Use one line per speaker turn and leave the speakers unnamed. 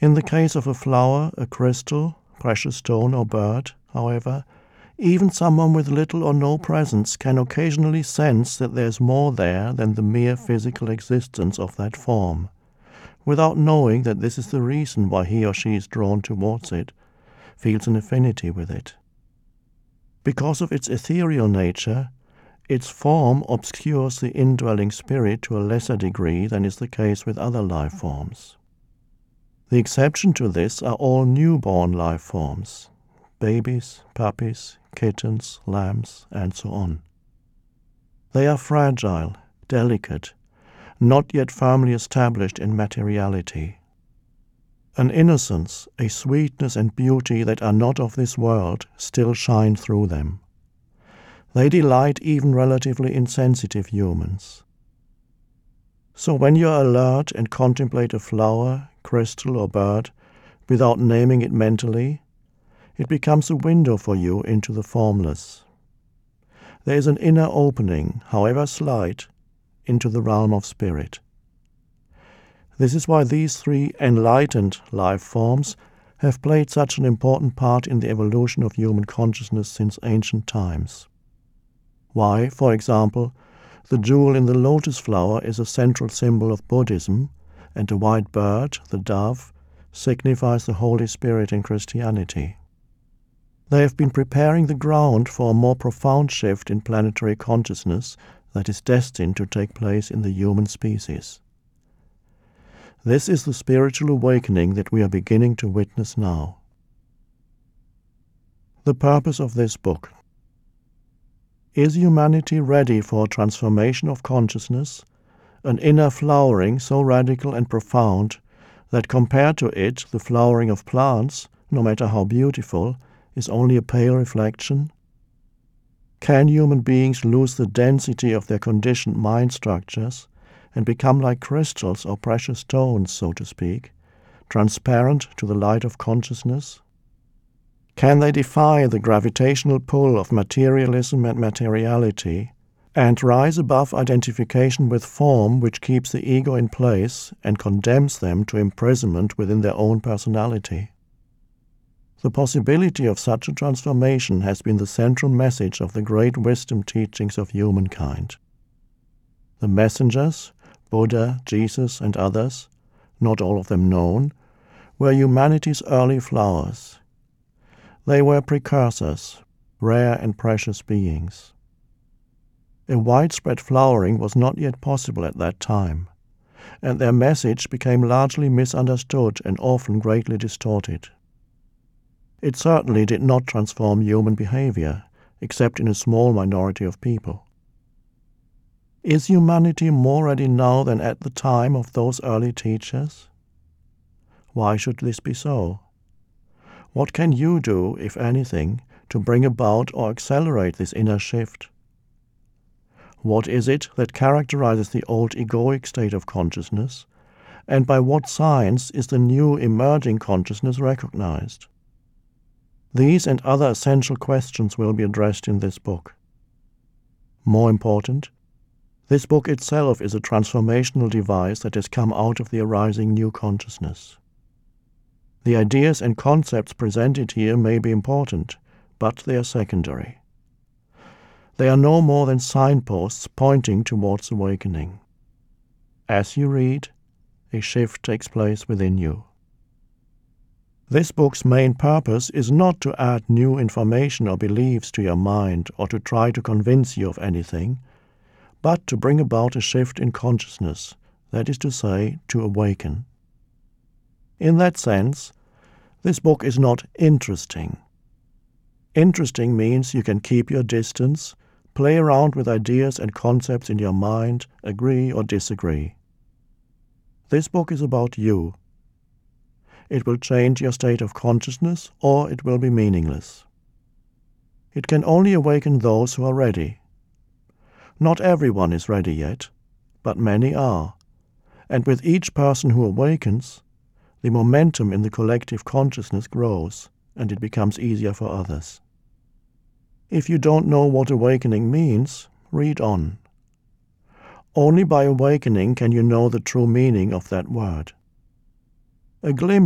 In the case of a flower, a crystal, precious stone or bird, however, even someone with little or no presence can occasionally sense that there's more there than the mere physical existence of that form, without knowing that this is the reason why he or she is drawn towards it, feels an affinity with it. Because of its ethereal nature, its form obscures the indwelling spirit to a lesser degree than is the case with other life forms. The exception to this are all newborn life forms, babies, puppies, kittens, lambs, and so on. They are fragile, delicate, not yet firmly established in materiality. An innocence, a sweetness and beauty that are not of this world still shine through them. They delight even relatively insensitive humans. So when you are alert and contemplate a flower, crystal, or bird without naming it mentally, it becomes a window for you into the formless. There is an inner opening, however slight, into the realm of spirit. This is why these three enlightened life forms have played such an important part in the evolution of human consciousness since ancient times. Why, for example, the jewel in the lotus flower is a central symbol of Buddhism, and the white bird, the dove, signifies the Holy Spirit in Christianity. They have been preparing the ground for a more profound shift in planetary consciousness that is destined to take place in the human species. This is the spiritual awakening that we are beginning to witness now. The purpose of this book. Is humanity ready for a transformation of consciousness, an inner flowering so radical and profound that compared to it the flowering of plants, no matter how beautiful, is only a pale reflection? Can human beings lose the density of their conditioned mind structures and become like crystals or precious stones, so to speak, transparent to the light of consciousness? Can they defy the gravitational pull of materialism and materiality and rise above identification with form which keeps the ego in place and condemns them to imprisonment within their own personality? The possibility of such a transformation has been the central message of the great wisdom teachings of humankind. The messengers, Buddha, Jesus, and others, not all of them known, were humanity's early flowers. They were precursors, rare and precious beings. A widespread flowering was not yet possible at that time, and their message became largely misunderstood and often greatly distorted. It certainly did not transform human behavior, except in a small minority of people. Is humanity more ready now than at the time of those early teachers? Why should this be so? What can you do, if anything, to bring about or accelerate this inner shift? What is it that characterizes the old egoic state of consciousness, and by what signs is the new emerging consciousness recognized? These and other essential questions will be addressed in this book. More important, this book itself is a transformational device that has come out of the arising new consciousness. The ideas and concepts presented here may be important, but they are secondary. They are no more than signposts pointing towards awakening. As you read, a shift takes place within you. This book's main purpose is not to add new information or beliefs to your mind or to try to convince you of anything, but to bring about a shift in consciousness, that is to say, to awaken. In that sense, this book is not interesting. Interesting means you can keep your distance, play around with ideas and concepts in your mind, agree or disagree. This book is about you. It will change your state of consciousness, or it will be meaningless. It can only awaken those who are ready. Not everyone is ready yet, but many are, and with each person who awakens, the momentum in the collective consciousness grows, and it becomes easier for others. If you don't know what awakening means, read on. Only by awakening can you know the true meaning of that word. A glimpse